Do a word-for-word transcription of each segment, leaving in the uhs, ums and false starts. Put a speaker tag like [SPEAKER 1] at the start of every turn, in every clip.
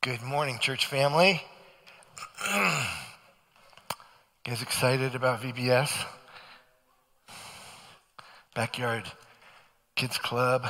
[SPEAKER 1] Good morning, church family. You guys excited about V B S? Backyard Kids Club.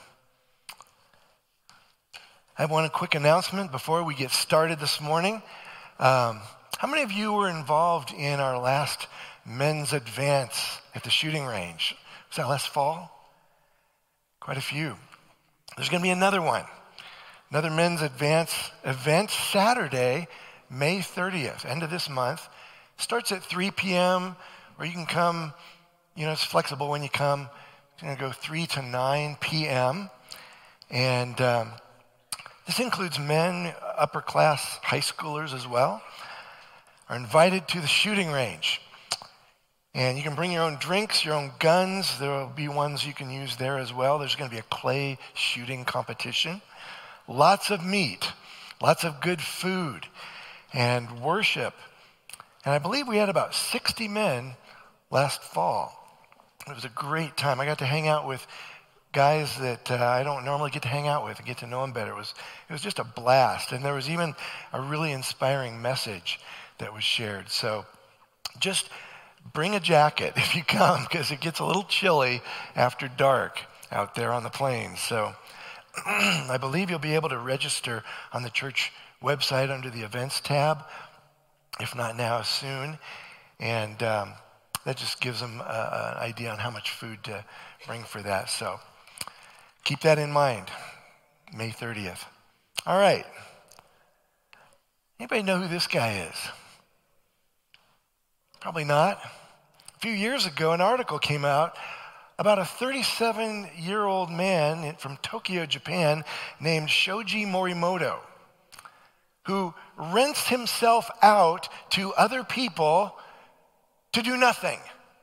[SPEAKER 1] I have one quick announcement before we get started this morning. Um, how many of you were involved in our last men's advance at the shooting range? Was that last fall? Quite a few. There's going to be another one. Another men's advance event Saturday, May thirtieth, end of this month. Starts at three p.m. or you can come, you know, it's flexible when you come. It's going to go three to nine p.m. And um, this includes men, upper class high schoolers as well, are invited to the shooting range. And you can bring your own drinks, your own guns. There will be ones you can use there as well. There's going to be a clay shooting competition. Lots of meat, lots of good food, and worship. And I believe we had about sixty men last fall. It was a great time. I got to hang out with guys that uh, I don't normally get to hang out with and get to know them better. It was, it was just a blast. And there was even a really inspiring message that was shared. So just bring a jacket if you come, because it gets a little chilly after dark out there on the plains. So I believe you'll be able to register on the church website under the events tab, if not now, soon. And um, that just gives them uh, an idea on how much food to bring for that. So keep that in mind, May thirtieth. All right. Anybody know who this guy is? Probably not. A few years ago, an article came out about a thirty-seven-year-old man from Tokyo, Japan, named Shoji Morimoto, who rents himself out to other people to do nothing.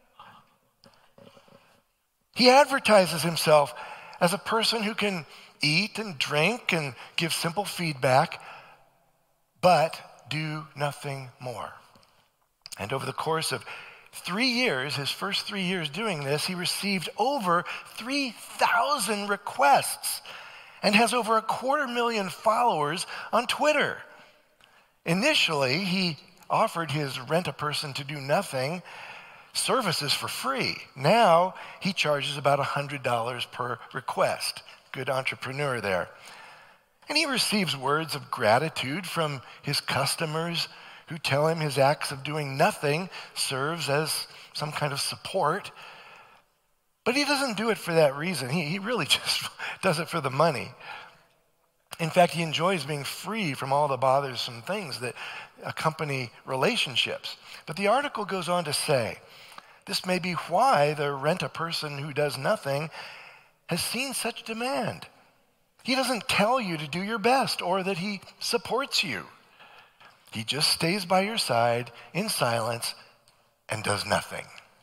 [SPEAKER 1] He advertises himself as a person who can eat and drink and give simple feedback, but do nothing more. And over the course of Three years, his first three years doing this, he received over three thousand requests and has over a quarter million followers on Twitter. Initially, he offered his rent-a-person to do nothing services for free. Now, he charges about one hundred dollars per request. Good entrepreneur there. And he receives words of gratitude from his customers who tell him his acts of doing nothing serves as some kind of support. But he doesn't do it for that reason. He, he really just does it for the money. In fact, he enjoys being free from all the bothersome things that accompany relationships. But the article goes on to say, this may be why the rent-a-person who does nothing has seen such demand. He doesn't tell you to do your best or that he supports you. He just stays by your side in silence and does nothing.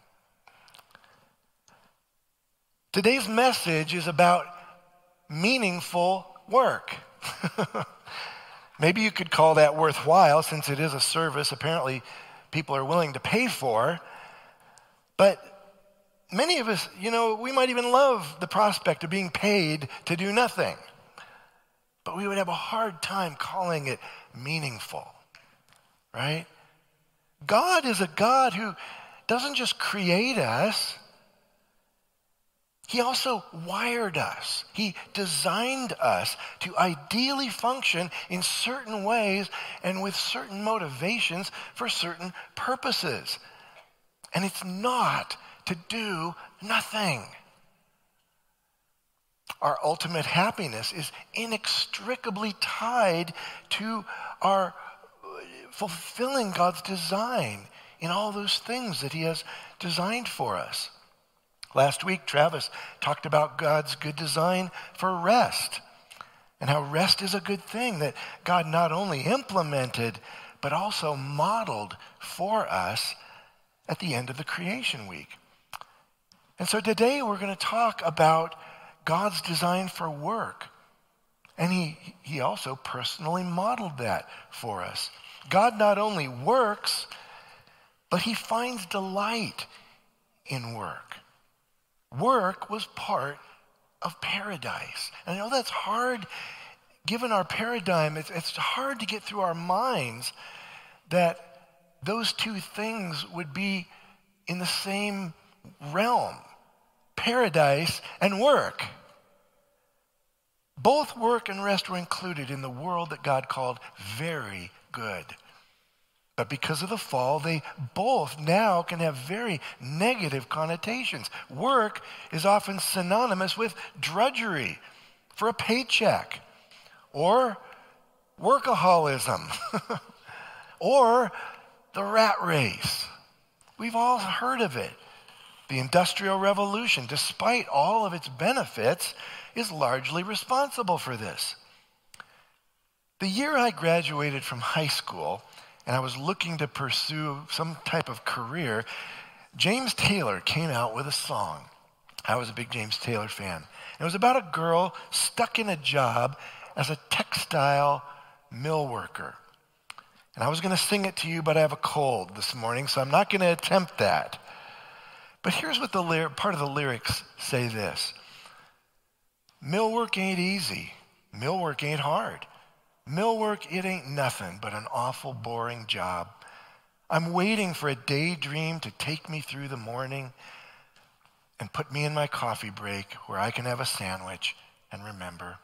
[SPEAKER 1] Today's message is about meaningful work. Maybe you could call that worthwhile, since it is a service apparently people are willing to pay for. But many of us, you know, we might even love the prospect of being paid to do nothing. But we would have a hard time calling it meaningful. Right? God is a God who doesn't just create us, he also wired us. He designed us to ideally function in certain ways and with certain motivations for certain purposes. And it's not to do nothing. Our ultimate happiness is inextricably tied to our fulfilling God's design in all those things that he has designed for us. Last week, Travis talked about God's good design for rest and how rest is a good thing that God not only implemented, but also modeled for us at the end of the creation week. And so today we're going to talk about God's design for work. And he, he also personally modeled that for us. God not only works, but he finds delight in work. Work was part of paradise. And I know that's hard given our paradigm, it's, it's hard to get through our minds that those two things would be in the same realm, paradise and work. Both work and rest were included in the world that God called very good. But because of the fall, they both now can have very negative connotations. Work is often synonymous with drudgery for a paycheck, or workaholism, or the rat race. We've all heard of it. The Industrial Revolution, despite all of its benefits, is largely responsible for this. The year I graduated from high school, and I was looking to pursue some type of career, James Taylor came out with a song. I was a big James Taylor fan. It was about a girl stuck in a job as a textile mill worker. And I was going to sing it to you, but I have a cold this morning, so I'm not going to attempt that. But here's what the lyr- part of the lyrics say this. Mill work ain't easy. Mill work ain't hard. Mill work, it ain't nothing but an awful boring job. I'm waiting for a daydream to take me through the morning and put me in my coffee break where I can have a sandwich and remember.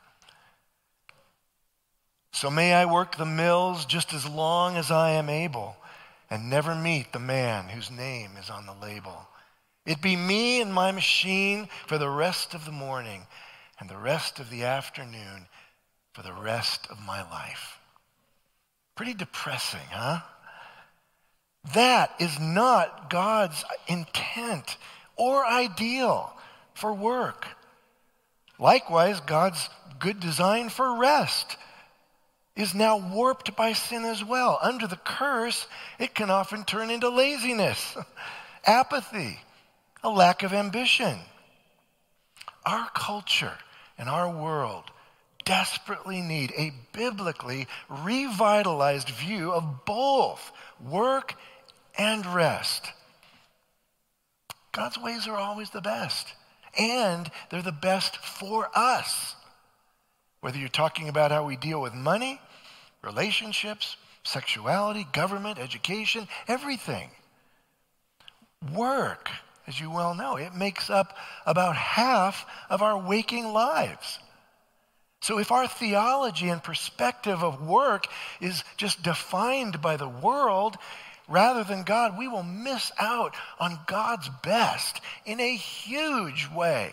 [SPEAKER 1] So may I work the mills just as long as I am able and never meet the man whose name is on the label. It be me and my machine for the rest of the morning and the rest of the afternoon for the rest of my life. Pretty depressing, huh? That is not God's intent or ideal for work. Likewise, God's good design for rest is now warped by sin as well. Under the curse, it can often turn into laziness, apathy, a lack of ambition. Our culture and our world desperately need a biblically revitalized view of both work and rest. God's ways are always the best, and they're the best for us. Whether you're talking about how we deal with money, relationships, sexuality, government, education, everything. Work, as you well know, it makes up about half of our waking lives. So if our theology and perspective of work is just defined by the world rather than God, we will miss out on God's best in a huge way.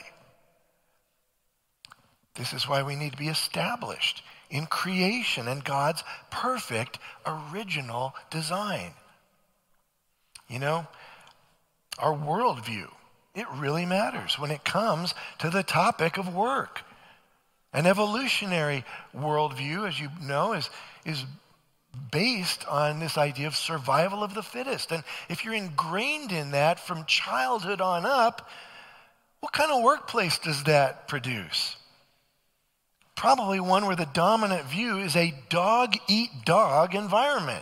[SPEAKER 1] This is why we need to be established in creation and God's perfect original design. You know, our worldview, it really matters when it comes to the topic of work. An evolutionary worldview, as you know, is, is based on this idea of survival of the fittest. And if you're ingrained in that from childhood on up, what kind of workplace does that produce? Probably one where the dominant view is a dog-eat-dog environment.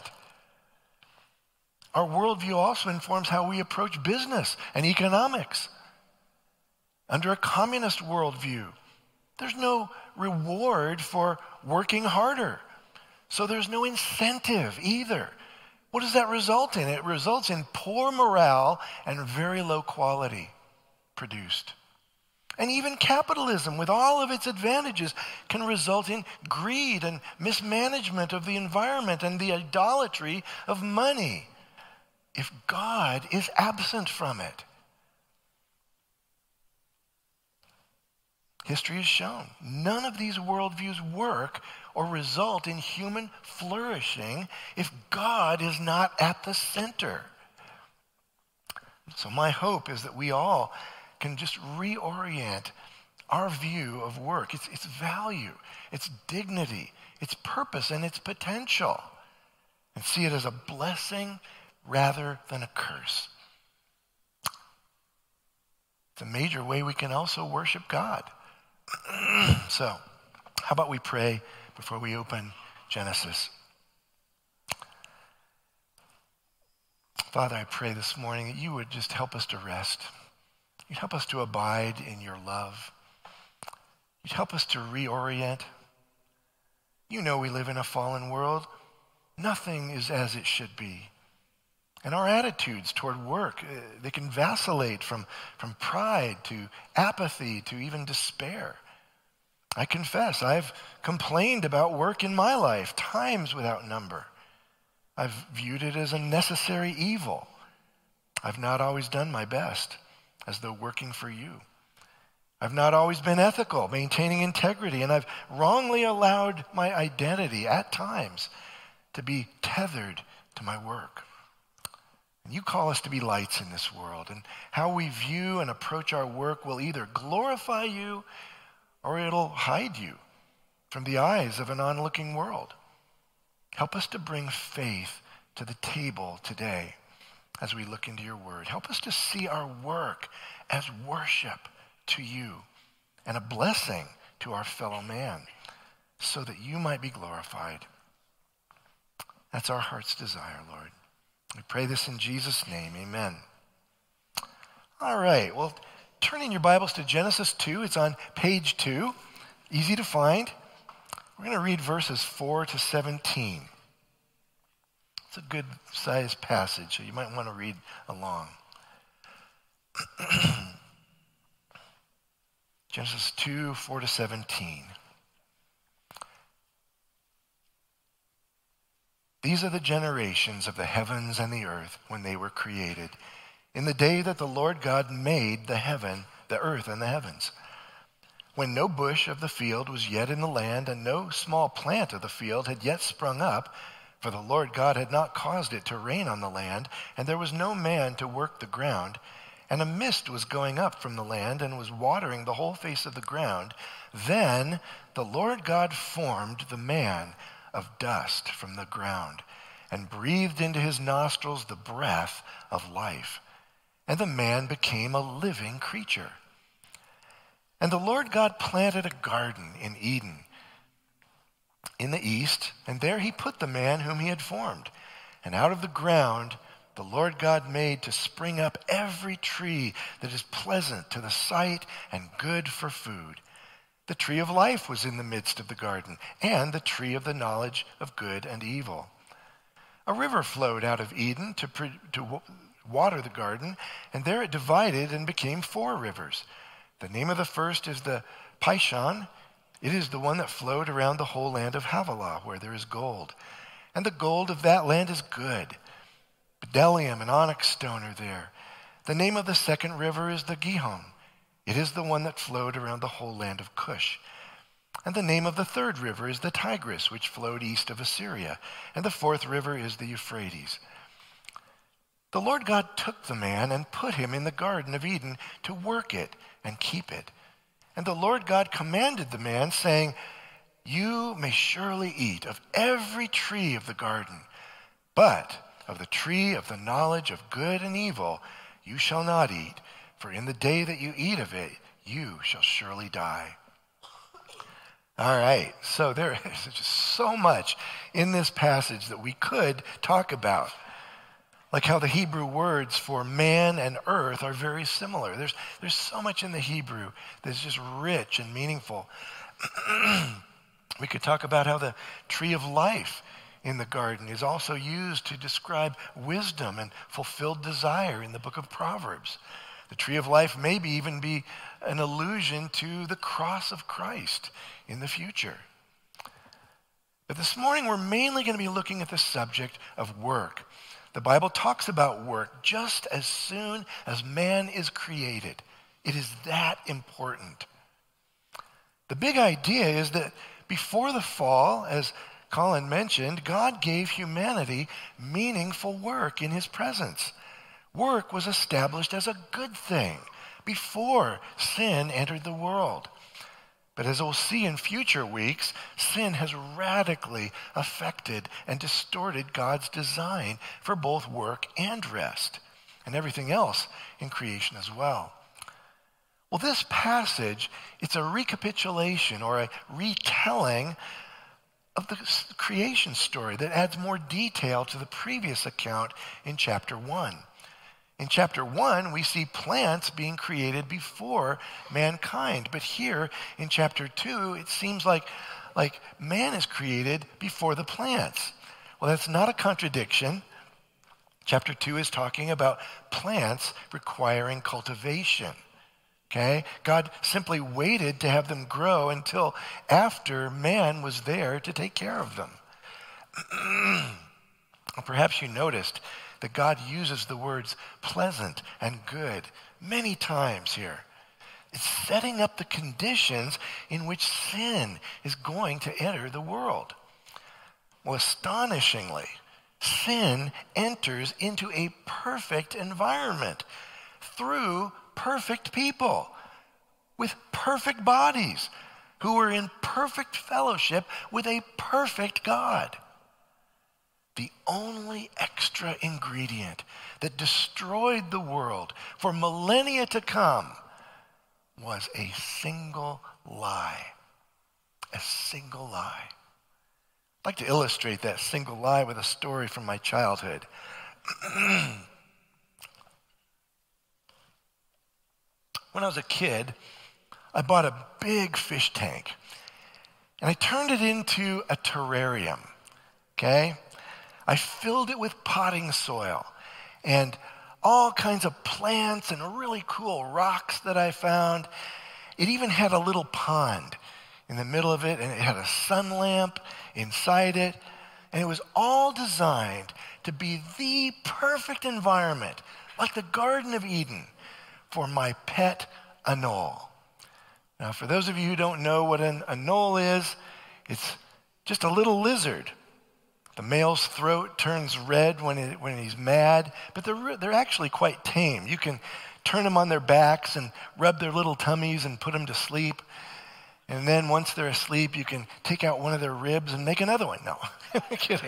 [SPEAKER 1] Our worldview also informs how we approach business and economics. Under a communist worldview, there's no reward for working harder. So there's no incentive either. What does that result in? It results in poor morale and very low quality produced. And even capitalism, with all of its advantages, can result in greed and mismanagement of the environment and the idolatry of money if God is absent from it. History has shown none of these worldviews work or result in human flourishing if God is not at the center. So my hope is that we all can just reorient our view of work, its, its value, its dignity, its purpose, and its potential, and see it as a blessing rather than a curse. It's a major way we can also worship God. So, how about we pray before we open Genesis? Father, I pray this morning that you would just help us to rest. You'd help us to abide in your love. You'd help us to reorient. You know we live in a fallen world. Nothing is as it should be. And our attitudes toward work, uh, they can vacillate from, from pride to apathy to even despair. I confess, I've complained about work in my life, times without number. I've viewed it as a necessary evil. I've not always done my best, as though working for you. I've not always been ethical, maintaining integrity, and I've wrongly allowed my identity at times to be tethered to my work. And you call us to be lights in this world, and how we view and approach our work will either glorify you or it'll hide you from the eyes of an onlooking world. Help us to bring faith to the table today as we look into your word. Help us to see our work as worship to you and a blessing to our fellow man so that you might be glorified. That's our heart's desire, Lord. We pray this in Jesus' name, amen. All right, well, turn in your Bibles to Genesis two. It's on page two, easy to find. We're going to read verses four to seventeen. It's a good sized passage, so you might want to read along. Genesis two, four to seventeen. These are the generations of the heavens and the earth when they were created, in the day that the Lord God made the heaven, the earth and the heavens. When no bush of the field was yet in the land, and no small plant of the field had yet sprung up, for the Lord God had not caused it to rain on the land, and there was no man to work the ground, and a mist was going up from the land and was watering the whole face of the ground, then the Lord God formed the man of dust from the ground and breathed into his nostrils the breath of life. And the man became a living creature. And the Lord God planted a garden in Eden in the east, and there he put the man whom he had formed. And out of the ground the Lord God made to spring up every tree that is pleasant to the sight and good for food. The tree of life was in the midst of the garden, and the tree of the knowledge of good and evil. A river flowed out of Eden to, to water the garden, and there it divided and became four rivers. The name of the first is the Pishon. It is the one that flowed around the whole land of Havilah, where there is gold. And the gold of that land is good. Bdellium and onyx stone are there. The name of the second river is the Gihon. It is the one that flowed around the whole land of Cush. And the name of the third river is the Tigris, which flowed east of Assyria. And the fourth river is the Euphrates. The Lord God took the man and put him in the Garden of Eden to work it and keep it. And the Lord God commanded the man, saying, "You may surely eat of every tree of the garden, but of the tree of the knowledge of good and evil you shall not eat. For in the day that you eat of it, you shall surely die." All right, so there is just so much in this passage that we could talk about. Like how the Hebrew words for man and earth are very similar. There's, there's so much in the Hebrew that's just rich and meaningful. We could talk about how the tree of life in the garden is also used to describe wisdom and fulfilled desire in the book of Proverbs. The tree of life maybe even be an allusion to the cross of Christ in the future. But this morning we're mainly going to be looking at the subject of work. The Bible talks about work just as soon as man is created. It is that important. The big idea is that before the fall, as Colin mentioned, God gave humanity meaningful work in his presence. Work was established as a good thing before sin entered the world. But as we'll see in future weeks, sin has radically affected and distorted God's design for both work and rest, and everything else in creation as well. Well, this passage, it's a recapitulation or a retelling of the creation story that adds more detail to the previous account in chapter one. In chapter one, we see plants being created before mankind. But here in chapter two, it seems like like man is created before the plants. Well, that's not a contradiction. Chapter two is talking about plants requiring cultivation. Okay? God simply waited to have them grow until after man was there to take care of them. Perhaps you noticed that God uses the words pleasant and good many times here. It's setting up the conditions in which sin is going to enter the world. Well, astonishingly, sin enters into a perfect environment through perfect people with perfect bodies who are in perfect fellowship with a perfect God. The only extra ingredient that destroyed the world for millennia to come was a single lie. A single lie. I'd like to illustrate that single lie with a story from my childhood. When I was a kid, I bought a big fish tank, and I turned it into a terrarium, okay? I filled it with potting soil and all kinds of plants and really cool rocks that I found. It even had a little pond in the middle of it, and it had a sun lamp inside it, and it was all designed to be the perfect environment, like the Garden of Eden, for my pet anole. Now, for those of you who don't know what an anole is, it's just a little lizard. The male's throat turns red when, it, when he's mad, but they're, they're actually quite tame. You can turn them on their backs and rub their little tummies and put them to sleep. And then once they're asleep, you can take out one of their ribs and make another one. No, I'm kidding.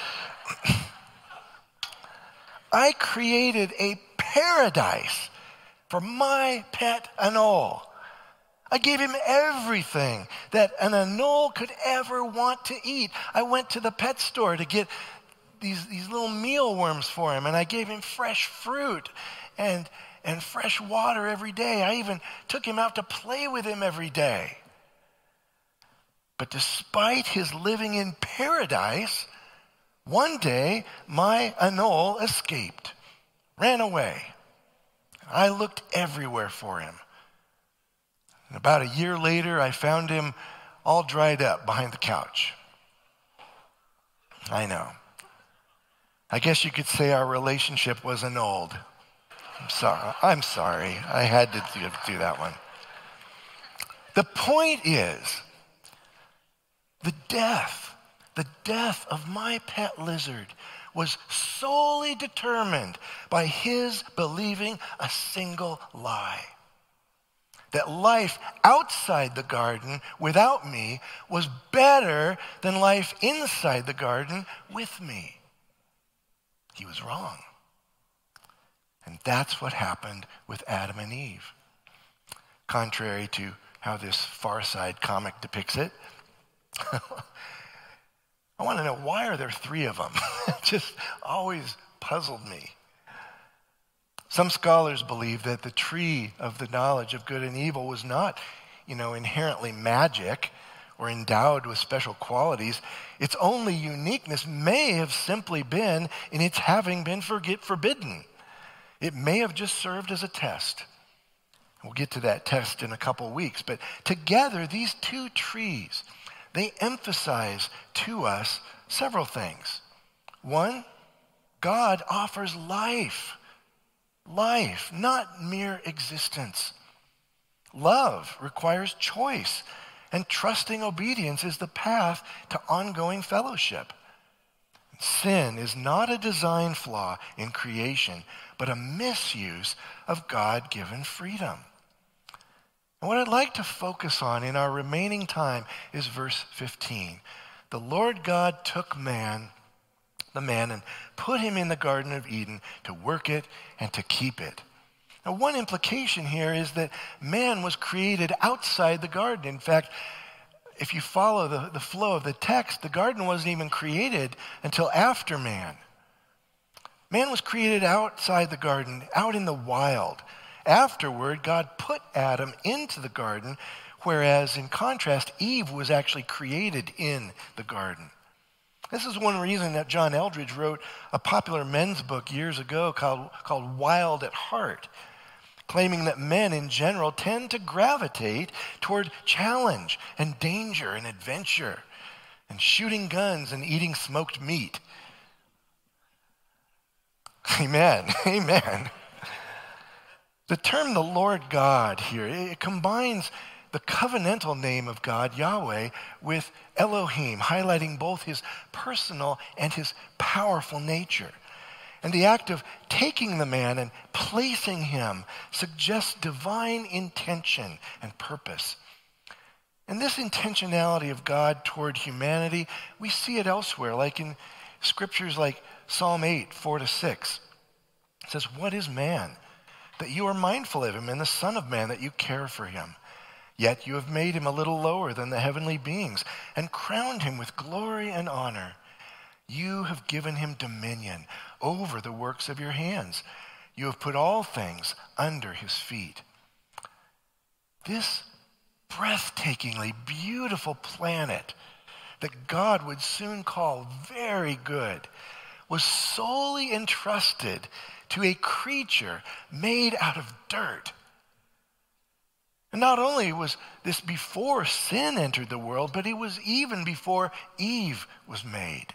[SPEAKER 1] I created a paradise for my pet anole. I gave him everything that an anole could ever want to eat. I went to the pet store to get these, these little mealworms for him, and I gave him fresh fruit and, and fresh water every day. I even took him out to play with him every day. But despite his living in paradise, one day my anole escaped, ran away. I looked everywhere for him. And about a year later, I found him all dried up behind the couch. I know. I guess you could say our relationship was annulled. I'm sorry. I'm sorry. I had to do, do that one. The point is, the death, the death of my pet lizard was solely determined by his believing a single lie. That life outside the garden without me was better than life inside the garden with me. He was wrong. And that's what happened with Adam and Eve. Contrary to how this Far Side comic depicts it, I want to know, why are there three of them? It just always puzzled me. Some scholars believe that the tree of the knowledge of good and evil was not, you know, inherently magic or endowed with special qualities. Its only uniqueness may have simply been in its having been forget, forbidden. It may have just served as a test. We'll get to that test in a couple weeks. But together, these two trees, they emphasize to us several things. One, God offers life. Life, not mere existence. Love requires choice, and trusting obedience is the path to ongoing fellowship. Sin is not a design flaw in creation, but a misuse of God-given freedom. And what I'd like to focus on in our remaining time is verse fifteen. The Lord God took man the man and put him in the Garden of Eden to work it and to keep it. Now, one implication here is that man was created outside the garden. In fact, if you follow the, the flow of the text, the garden wasn't even created until after man. Man was created outside the garden, out in the wild. Afterward, God put Adam into the garden whereas in contrast, Eve was actually created in the garden. This is one reason that John Eldredge wrote a popular men's book years ago called, called Wild at Heart, claiming that men in general tend to gravitate toward challenge and danger and adventure and shooting guns and eating smoked meat. Amen. Amen. The term the Lord God here, it combines the covenantal name of God, Yahweh, with Elohim, highlighting both his personal and his powerful nature. And the act of taking the man and placing him suggests divine intention and purpose. And this intentionality of God toward humanity, we see it elsewhere, like in scriptures like Psalm eight, four to six. It says, "What is man, that you are mindful of him, and the Son of Man, that you care for him? Yet you have made him a little lower than the heavenly beings and crowned him with glory and honor. You have given him dominion over the works of your hands. You have put all things under his feet." This breathtakingly beautiful planet that God would soon call very good was solely entrusted to a creature made out of dirt. And not only was this before sin entered the world, but it was even before Eve was made.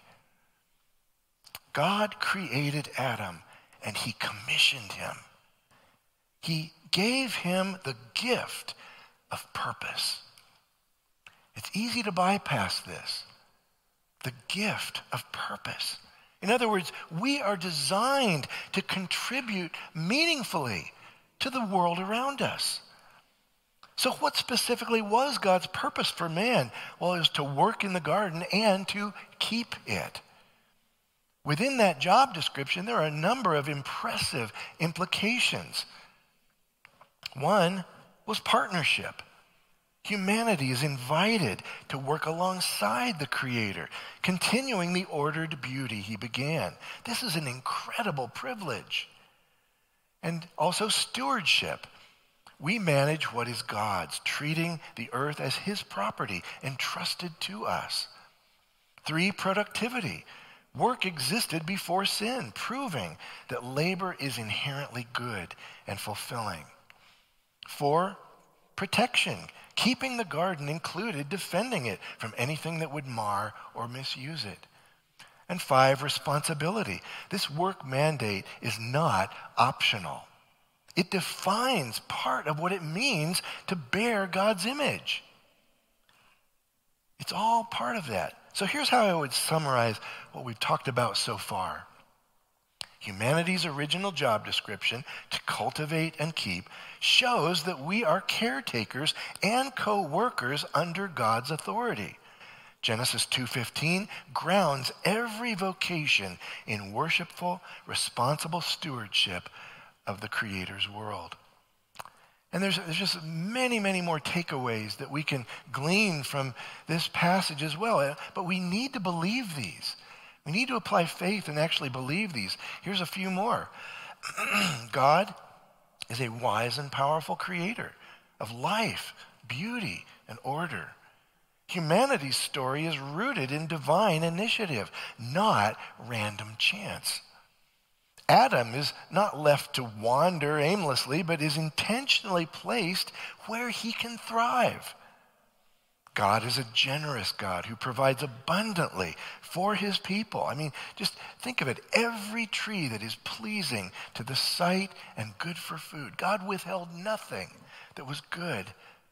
[SPEAKER 1] God created Adam, and he commissioned him. He gave him the gift of purpose. It's easy to bypass this. The gift of purpose. In other words, we are designed to contribute meaningfully to the world around us. So what specifically was God's purpose for man? Well, it was to work in the garden and to keep it. Within that job description, there are a number of impressive implications. One was partnership. Humanity is invited to work alongside the Creator, continuing the ordered beauty he began. This is an incredible privilege. And also stewardship. We manage what is God's, treating the earth as his property entrusted to us. Three, productivity. Work existed before sin, proving that labor is inherently good and fulfilling. Four, protection. Keeping the garden included defending it from anything that would mar or misuse it. And five, responsibility. This work mandate is not optional. It defines part of what it means to bear God's image. It's all part of that. So here's how I would summarize what we've talked about so far. Humanity's original job description, to cultivate and keep, shows that we are caretakers and co-workers under God's authority. Genesis two fifteen grounds every vocation in worshipful, responsible stewardship of the Creator's world. And there's, there's just many, many more takeaways that we can glean from this passage as well. But we need to believe these. We need to apply faith and actually believe these. Here's a few more. God is a wise and powerful creator of life, beauty, and order. Humanity's story is rooted in divine initiative, not random chance. Adam is not left to wander aimlessly, but is intentionally placed where he can thrive. God is a generous God who provides abundantly for his people. I mean, just think of it. Every tree that is pleasing to the sight and good for food. God withheld nothing that was good.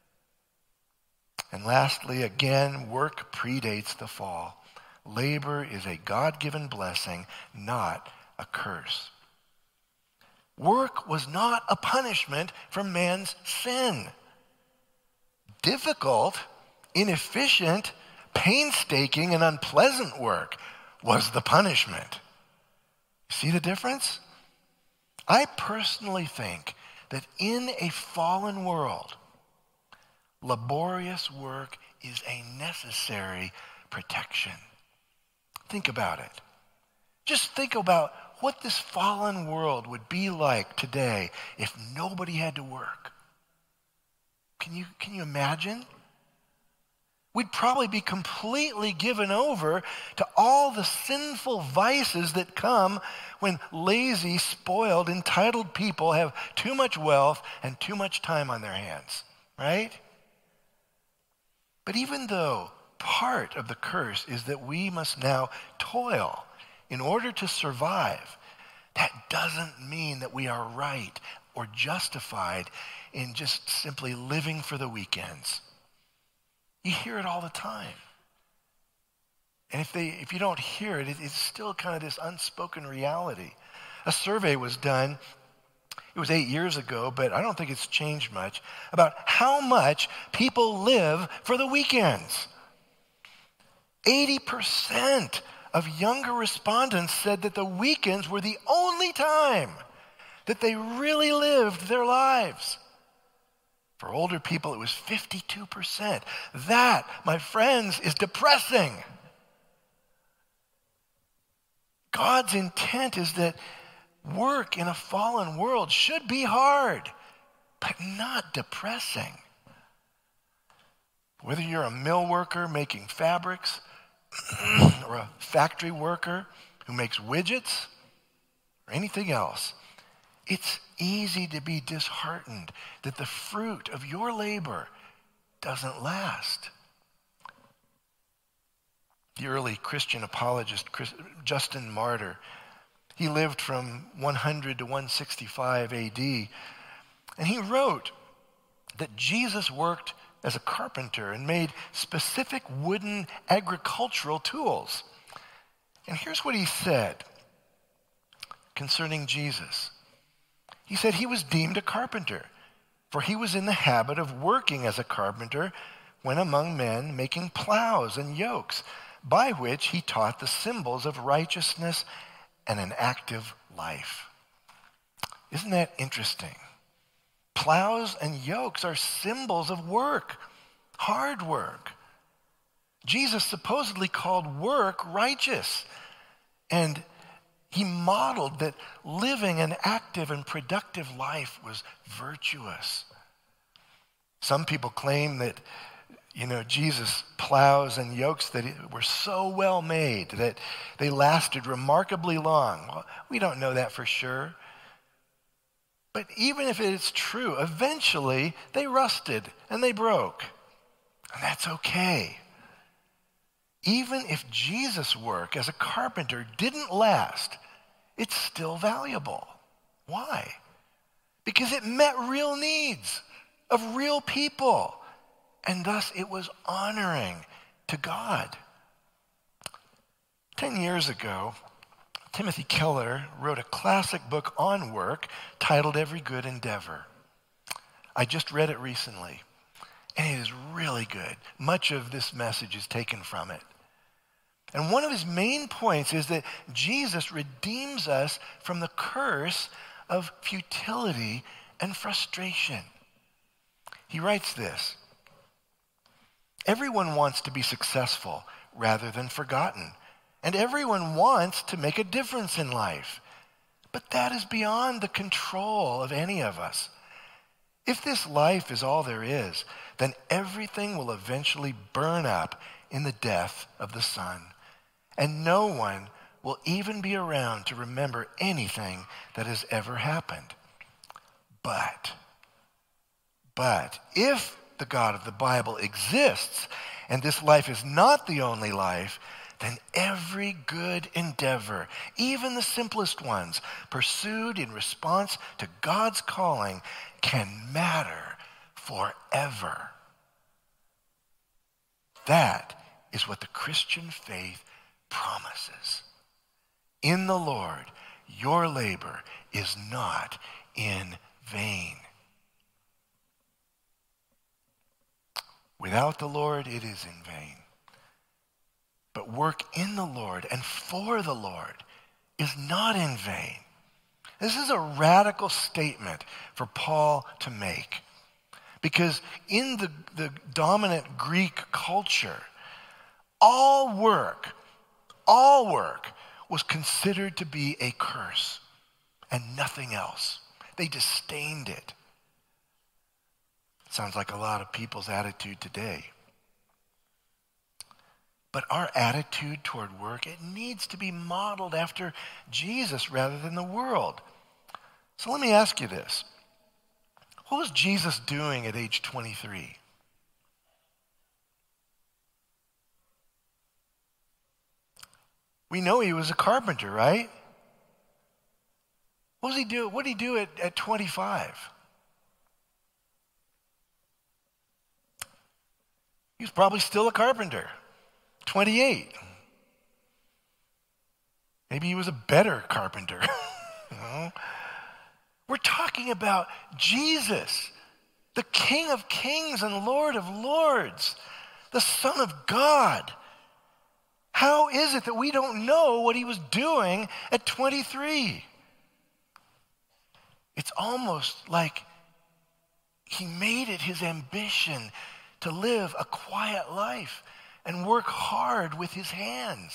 [SPEAKER 1] And lastly, again, work predates the fall. Labor is a God-given blessing, not a curse. Work was not a punishment for man's sin. Difficult, inefficient, painstaking, and unpleasant work was the punishment. See the difference? I personally think that in a fallen world, laborious work is a necessary protection. Think about it. Just think about what this fallen world would be like today if nobody had to work. Can you, can you imagine? We'd probably be completely given over to all the sinful vices that come when lazy, spoiled, entitled people have too much wealth and too much time on their hands, right? But even though part of the curse is that we must now toil in order to survive, that doesn't mean that we are right or justified in just simply living for the weekends. You hear it all the time. And if they, if you don't hear it, it, it's still kind of this unspoken reality. A survey was done, it was eight years ago, but I don't think it's changed much, about how much people live for the weekends. eighty percent of younger respondents said that the weekends were the only time that they really lived their lives. For older people, it was fifty-two percent. That, my friends, is depressing. God's intent is that work in a fallen world should be hard, but not depressing. Whether you're a mill worker making fabrics or a factory worker who makes widgets or anything else, it's easy to be disheartened that the fruit of your labor doesn't last. The early Christian apologist, Chris, Justin Martyr, he lived from one hundred to one sixty-five A D, and he wrote that Jesus worked as a carpenter and made specific wooden agricultural tools. And here's what he said concerning Jesus. He said he was deemed a carpenter, for he was in the habit of working as a carpenter when among men, making plows and yokes, by which he taught the symbols of righteousness and an active life. Isn't that interesting? Plows and yokes are symbols of work, hard work. Jesus supposedly called work righteous, and he modeled that living an active and productive life was virtuous. Some people claim that, you know, Jesus' plows and yokes that were so well made that they lasted remarkably long. Well, we don't know that for sure. But even if it's true, eventually they rusted and they broke. And that's okay. Even if Jesus' work as a carpenter didn't last, it's still valuable. Why? Because it met real needs of real people, and thus it was honoring to God. Ten years ago, Timothy Keller wrote a classic book on work titled Every Good Endeavor. I just read it recently, and it is really good. Much of this message is taken from it. And one of his main points is that Jesus redeems us from the curse of futility and frustration. He writes this: everyone wants to be successful rather than forgotten, and everyone wants to make a difference in life. But that is beyond the control of any of us. If this life is all there is, then everything will eventually burn up in the death of the sun, and no one will even be around to remember anything that has ever happened. But, but if the God of the Bible exists, and this life is not the only life, then every good endeavor, even the simplest ones, pursued in response to God's calling, can matter forever. That is what the Christian faith promises. In the Lord, your labor is not in vain. Without the Lord, it is in vain. But work in the Lord and for the Lord is not in vain. This is a radical statement for Paul to make, because in the, the dominant Greek culture, all work, all work was considered to be a curse and nothing else. They disdained it. Sounds like a lot of people's attitude today. But our attitude toward work, it needs to be modeled after Jesus rather than the world. So let me ask you this. What was Jesus doing at age twenty-three? We know he was a carpenter, right? What was he do? What did he do at, at twenty-five? He was probably still a carpenter. twenty-eight. Maybe he was a better carpenter. You know? We're talking about Jesus, the King of Kings and Lord of Lords, the Son of God. How is it that we don't know what he was doing at twenty-three? It's almost like he made it his ambition to live a quiet life and work hard with his hands.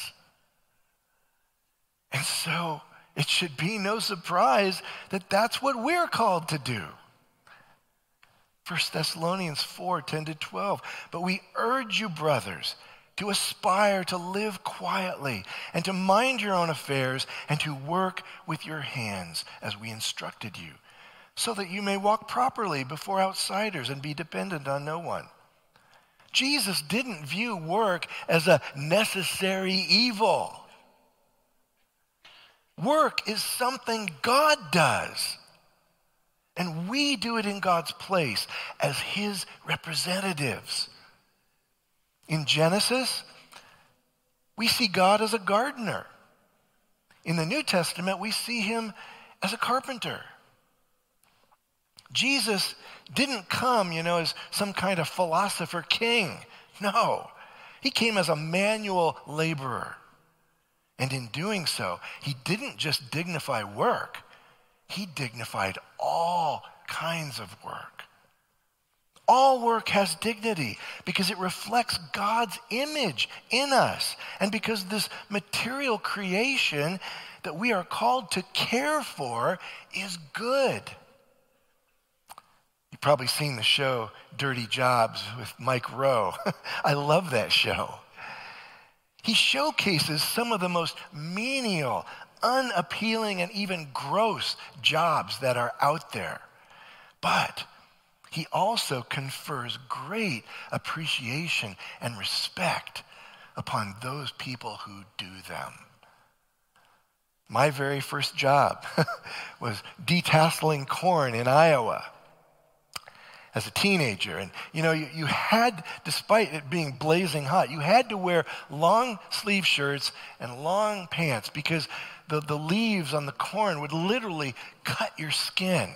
[SPEAKER 1] And so it should be no surprise that that's what we're called to do. First Thessalonians four, ten to twelve. But we urge you, brothers, to aspire to live quietly and to mind your own affairs and to work with your hands as we instructed you, so that you may walk properly before outsiders and be dependent on no one. Jesus didn't view work as a necessary evil. Work is something God does, and we do it in God's place as his representatives. In Genesis, we see God as a gardener. In the New Testament, we see him as a carpenter. Jesus didn't come, you know, as some kind of philosopher king. No, he came as a manual laborer. And in doing so, he didn't just dignify work, he dignified all kinds of work. All work has dignity because it reflects God's image in us, and because this material creation that we are called to care for is good. You've probably seen the show Dirty Jobs with Mike Rowe. I love that show. He showcases some of the most menial, unappealing, and even gross jobs that are out there. But he also confers great appreciation and respect upon those people who do them. My very first job was detasseling corn in Iowa as a teenager. And, you know, you, you had, despite it being blazing hot, you had to wear long sleeve shirts and long pants because the, the leaves on the corn would literally cut your skin.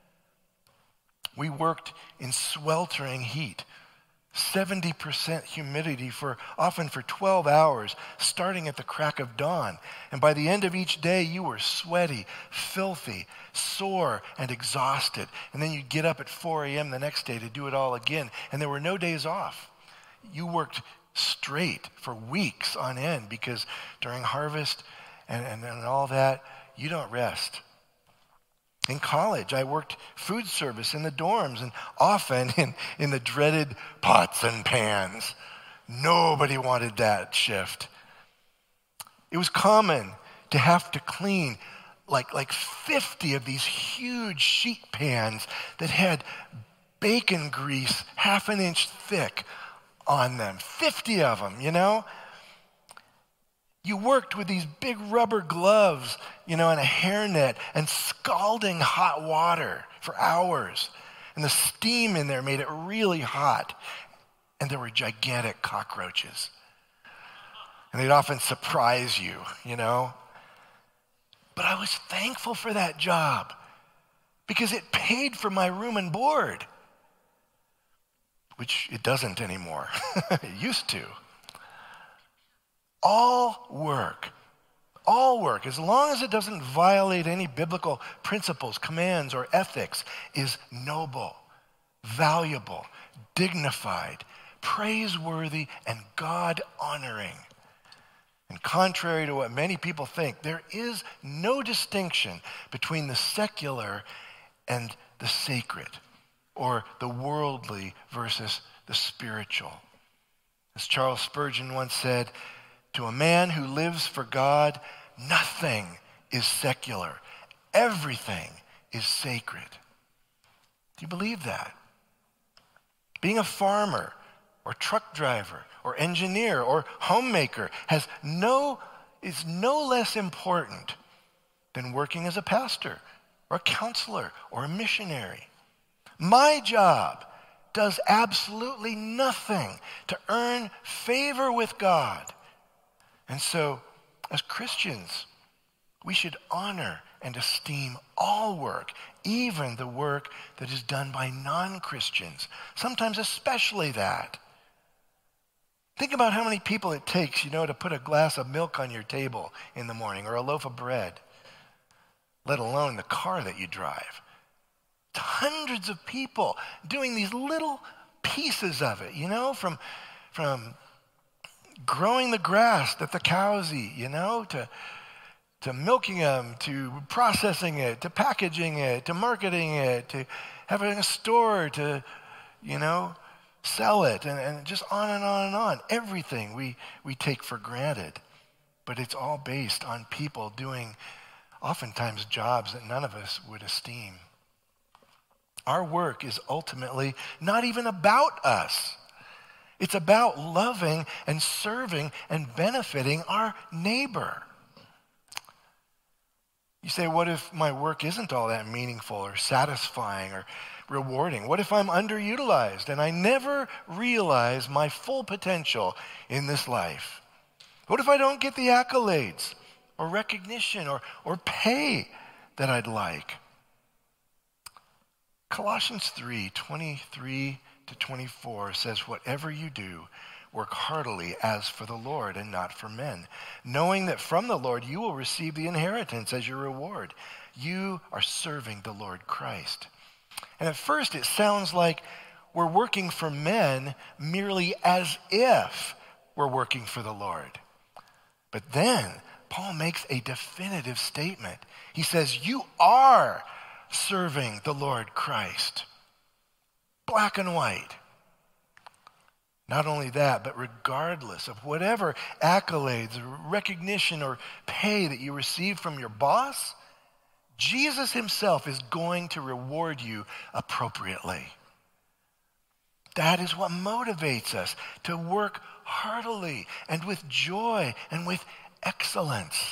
[SPEAKER 1] We worked in sweltering heat, seventy percent humidity for often for twelve hours, starting at the crack of dawn. And by the end of each day, you were sweaty, filthy, sore, and exhausted. And then you'd get up at four a.m. the next day to do it all again. And there were no days off. You worked straight for weeks on end because during harvest and, and, and all that, you don't rest. In college, I worked food service in the dorms and often in, in the dreaded pots and pans. Nobody wanted that shift. It was common to have to clean like, like fifty of these huge sheet pans that had bacon grease half an inch thick on them. fifty of them, you know? You worked with these big rubber gloves, you know, and a hairnet and scalding hot water for hours. And the steam in there made it really hot. And there were gigantic cockroaches. And they'd often surprise you, you know. But I was thankful for that job because it paid for my room and board, which it doesn't anymore. It used to. All work, all work, as long as it doesn't violate any biblical principles, commands, or ethics, is noble, valuable, dignified, praiseworthy, and God-honoring. And contrary to what many people think, there is no distinction between the secular and the sacred. or the worldly versus the spiritual. As Charles Spurgeon once said, to a man who lives for God, nothing is secular. Everything is sacred. Do you believe that? Being a farmer or truck driver or engineer or homemaker has no, is no less important than working as a pastor or a counselor or a missionary. My job does absolutely nothing to earn favor with God. And so, as Christians, we should honor and esteem all work, even the work that is done by non-Christians, sometimes especially that. Think about how many people it takes, you know, to put a glass of milk on your table in the morning or a loaf of bread, let alone the car that you drive. It's hundreds of people doing these little pieces of it, you know, from, from growing the grass that the cows eat, you know, to to milking them, to processing it, to packaging it, to marketing it, to having a store, to, you know, sell it, and, and just on and on and on. Everything we, we take for granted. But it's all based on people doing oftentimes jobs that none of us would esteem. Our work is ultimately not even about us. It's about loving and serving and benefiting our neighbor. You say, what if my work isn't all that meaningful or satisfying or rewarding? What if I'm underutilized and I never realize my full potential in this life? What if I don't get the accolades or recognition or, or pay that I'd like? Colossians three, twenty-three to twenty-four says, whatever you do, work heartily as for the Lord and not for men, knowing that from the Lord you will receive the inheritance as your reward. You are serving the Lord Christ. And at first it sounds like we're working for men merely as if we're working for the Lord. But then Paul makes a definitive statement. He says, you are serving the Lord Christ. Black and white. Not only that, but regardless of whatever accolades, recognition, or pay that you receive from your boss, Jesus himself is going to reward you appropriately. That is what motivates us to work heartily and with joy and with excellence.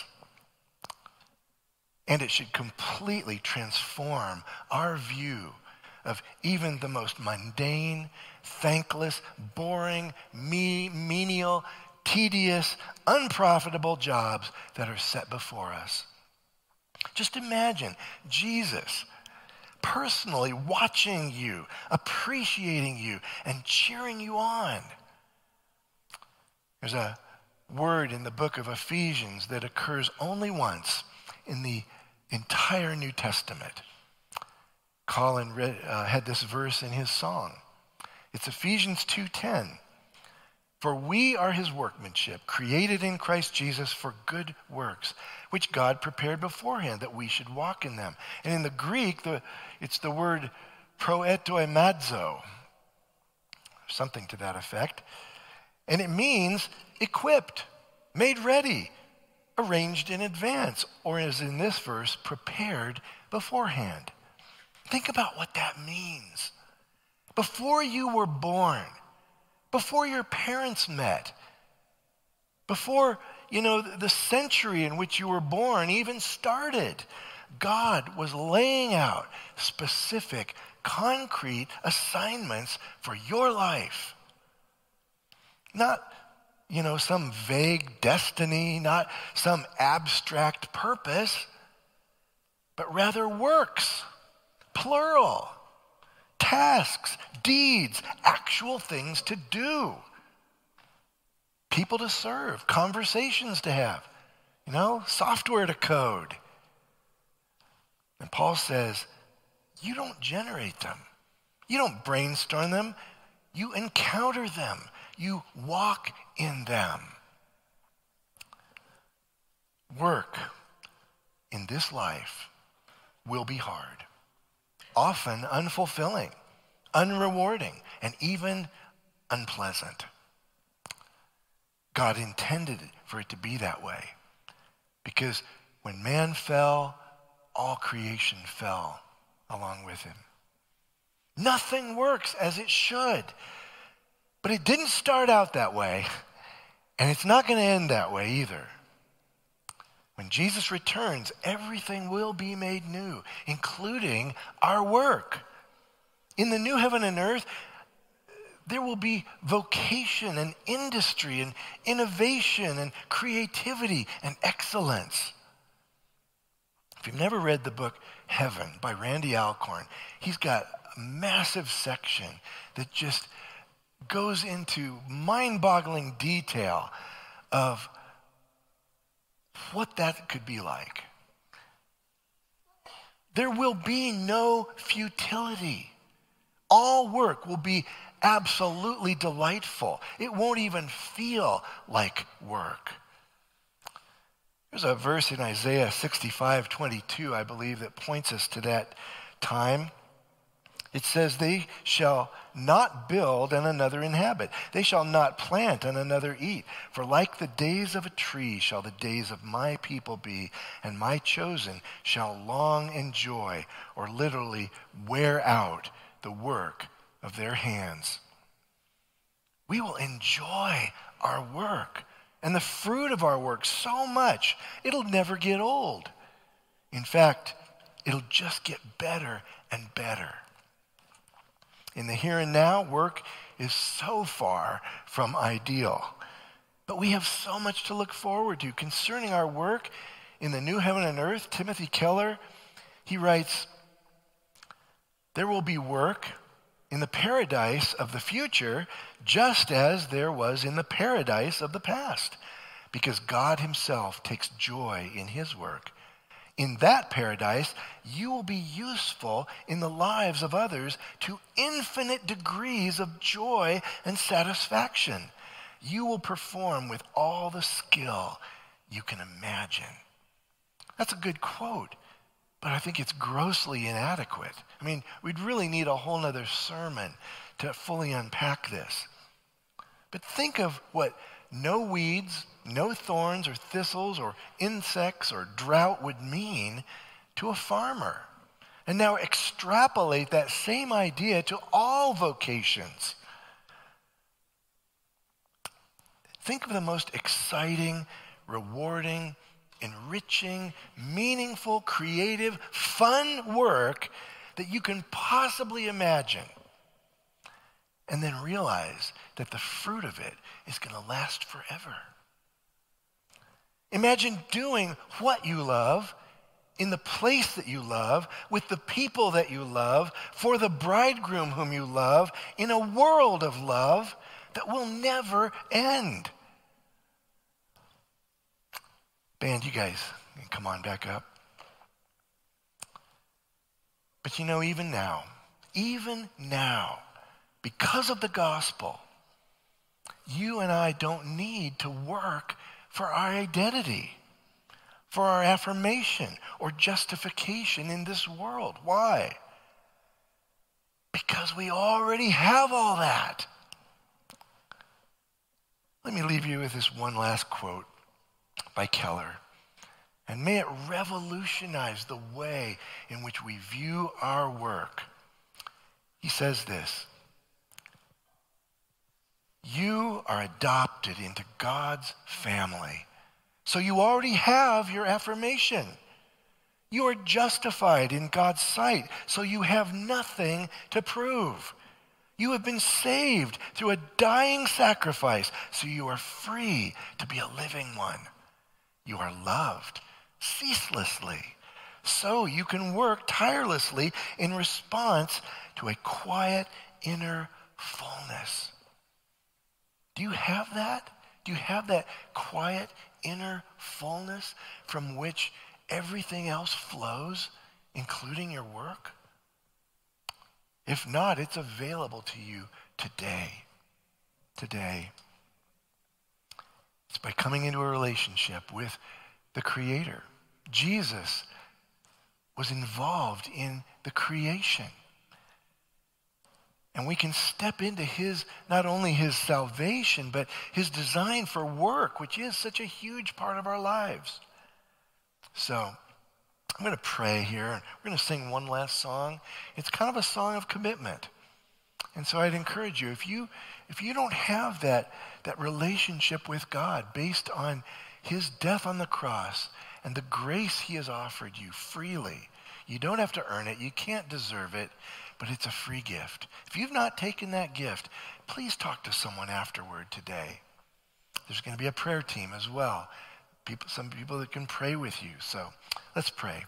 [SPEAKER 1] And it should completely transform our view of even the most mundane, thankless, boring, me- menial, tedious, unprofitable jobs that are set before us. Just imagine Jesus personally watching you, appreciating you, and cheering you on. There's a word in the book of Ephesians that occurs only once in the entire New Testament. Colin read, uh, had this verse in his song. It's Ephesians two ten. For we are his workmanship, created in Christ Jesus for good works, which God prepared beforehand that we should walk in them. And in the Greek, the, it's the word proetoimazo, something to that effect. And it means equipped, made ready, arranged in advance, or as in this verse, prepared beforehand. Think about what that means. Before you were born, before your parents met, before, you know, the century in which you were born even started, God was laying out specific, concrete assignments for your life. Not, you know, some vague destiny, not some abstract purpose, but rather works, plural, tasks, deeds, actual things to do, people to serve, conversations to have, you know, software to code. And Paul says, you don't generate them. You don't brainstorm them. You encounter them. You walk in them. Work in this life will be hard, often unfulfilling, unrewarding, and even unpleasant. God intended for it to be that way because when man fell, all creation fell along with him. Nothing works as it should, but it didn't start out that way, and it's not going to end that way either. When Jesus returns, everything will be made new, including our work. In the new heaven and earth, there will be vocation and industry and innovation and creativity and excellence. If you've never read the book Heaven by Randy Alcorn, he's got a massive section that just goes into mind-boggling detail of what that could be like. There will be no futility. All work will be absolutely delightful. It won't even feel like work. There's a verse in Isaiah sixty-five twenty-two, I believe, that points us to that time. It says, they shall not build and another inhabit. They shall not plant and another eat. For like the days of a tree shall the days of my people be, and my chosen shall long enjoy, or literally wear out, the work of their hands. We will enjoy our work and the fruit of our work so much, it'll never get old. In fact, it'll just get better and better. In the here and now, work is so far from ideal. But we have so much to look forward to. Concerning our work in the new heaven and earth, Timothy Keller, he writes, there will be work in the paradise of the future just as there was in the paradise of the past, because God himself takes joy in his work. In that paradise, you will be useful in the lives of others to infinite degrees of joy and satisfaction. You will perform with all the skill you can imagine. That's a good quote, but I think it's grossly inadequate. I mean, we'd really need a whole nother sermon to fully unpack this. But think of what no weeds, no thorns or thistles or insects or drought would mean to a farmer. And now extrapolate that same idea to all vocations. Think of the most exciting, rewarding, enriching, meaningful, creative, fun work that you can possibly imagine. And then realize that the fruit of it is going to last forever. Imagine doing what you love, in the place that you love, with the people that you love, for the bridegroom whom you love, in a world of love that will never end. Band, you guys can come on back up. But you know, even now, even now, because of the gospel, you and I don't need to work for our identity, for our affirmation or justification in this world. Why? Because we already have all that. Let me leave you with this one last quote by Keller. And may it revolutionize the way in which we view our work. He says this: you are adopted into God's family. So you already have your affirmation. You are justified in God's sight. So you have nothing to prove. You have been saved through a dying sacrifice. So you are free to be a living one. You are loved ceaselessly. So you can work tirelessly in response to a quiet inner fullness. Do you have that? Do you have that quiet inner fullness from which everything else flows, including your work? If not, it's available to you today. Today. It's by coming into a relationship with the Creator. Jesus was involved in the creation. And we can step into his, not only his salvation, but his design for work, which is such a huge part of our lives. So I'm going to pray here. We're going to sing one last song. It's kind of a song of commitment. And so I'd encourage you, if you if you don't have that, that relationship with God based on his death on the cross and the grace he has offered you freely, you don't have to earn it, you can't deserve it, but it's a free gift. If you've not taken that gift, please talk to someone afterward today. There's going to be a prayer team as well. People, some people that can pray with you. So let's pray.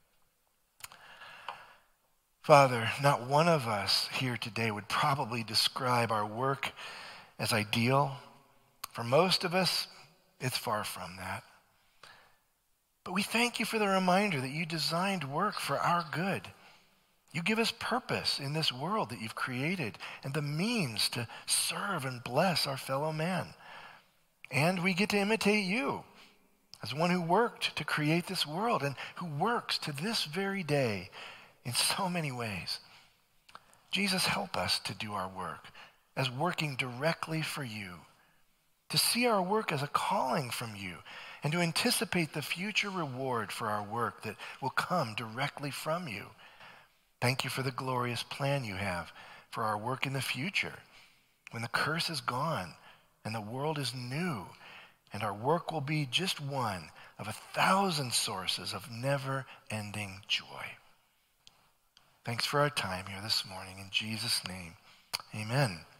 [SPEAKER 1] Father, not one of us here today would probably describe our work as ideal. For most of us, it's far from that. But we thank you for the reminder that you designed work for our good. You give us purpose in this world that you've created and the means to serve and bless our fellow man. And we get to imitate you as one who worked to create this world and who works to this very day in so many ways. Jesus, help us to do our work as working directly for you, to see our work as a calling from you, and to anticipate the future reward for our work that will come directly from you. Thank you for the glorious plan you have for our work in the future, when the curse is gone and the world is new, and our work will be just one of a thousand sources of never-ending joy. Thanks for our time here this morning. In Jesus' name, amen.